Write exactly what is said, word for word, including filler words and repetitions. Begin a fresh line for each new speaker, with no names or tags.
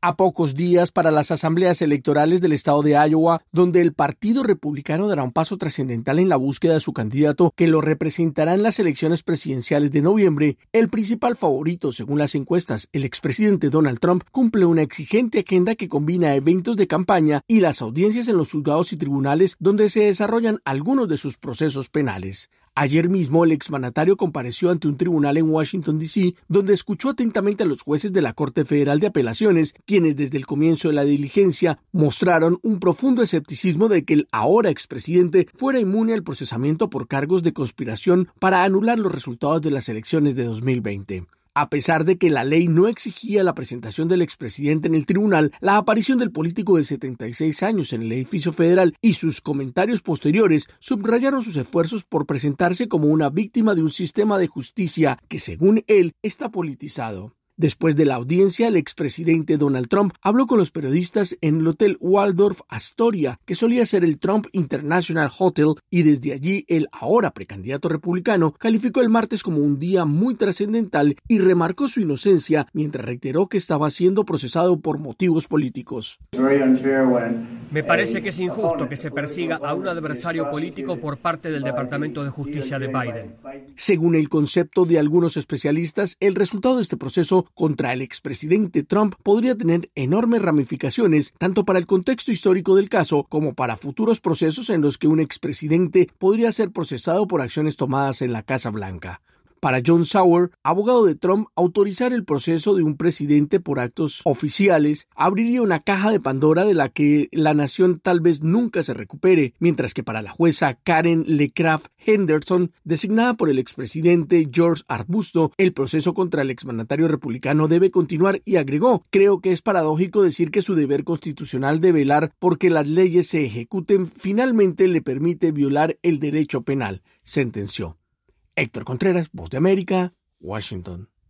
A pocos días para las asambleas electorales del estado de Iowa, donde el Partido Republicano dará un paso trascendental en la búsqueda de su candidato que lo representará en las elecciones presidenciales de noviembre, el principal favorito, según las encuestas, el expresidente Donald Trump, cumple una exigente agenda que combina eventos de campaña y las audiencias en los juzgados y tribunales donde se desarrollan algunos de sus procesos penales. Ayer mismo, el exmandatario compareció ante un tribunal en Washington, D C, donde escuchó atentamente a los jueces de la Corte Federal de Apelaciones, quienes desde el comienzo de la diligencia mostraron un profundo escepticismo de que el ahora expresidente fuera inmune al procesamiento por cargos de conspiración para anular los resultados de las elecciones de dos mil veinte. A pesar de que la ley no exigía la presentación del expresidente en el tribunal, la aparición del político de setenta y seis años en el edificio federal y sus comentarios posteriores subrayaron sus esfuerzos por presentarse como una víctima de un sistema de justicia que, según él, está politizado. Después de la audiencia, el expresidente Donald Trump habló con los periodistas en el Hotel Waldorf Astoria, que solía ser el Trump International Hotel, y desde allí el ahora precandidato republicano calificó el martes como un día muy trascendental y remarcó su inocencia mientras reiteró que estaba siendo procesado por motivos políticos.
Me parece que es injusto que se persiga a un adversario político por parte del Departamento de Justicia de Biden.
Según el concepto de algunos especialistas, el resultado de este proceso contra el expresidente Trump podría tener enormes ramificaciones tanto para el contexto histórico del caso como para futuros procesos en los que un expresidente podría ser procesado por acciones tomadas en la Casa Blanca. Para John Sauer, abogado de Trump, autorizar el proceso de un presidente por actos oficiales abriría una caja de Pandora de la que la nación tal vez nunca se recupere, mientras que para la jueza Karen LeCraft Henderson, designada por el expresidente George Arbusto, el proceso contra el exmandatario republicano debe continuar y agregó: creo que es paradójico decir que su deber constitucional de velar porque las leyes se ejecuten finalmente le permite violar el derecho penal, sentenció. Héctor Contreras, Voz de América, Washington.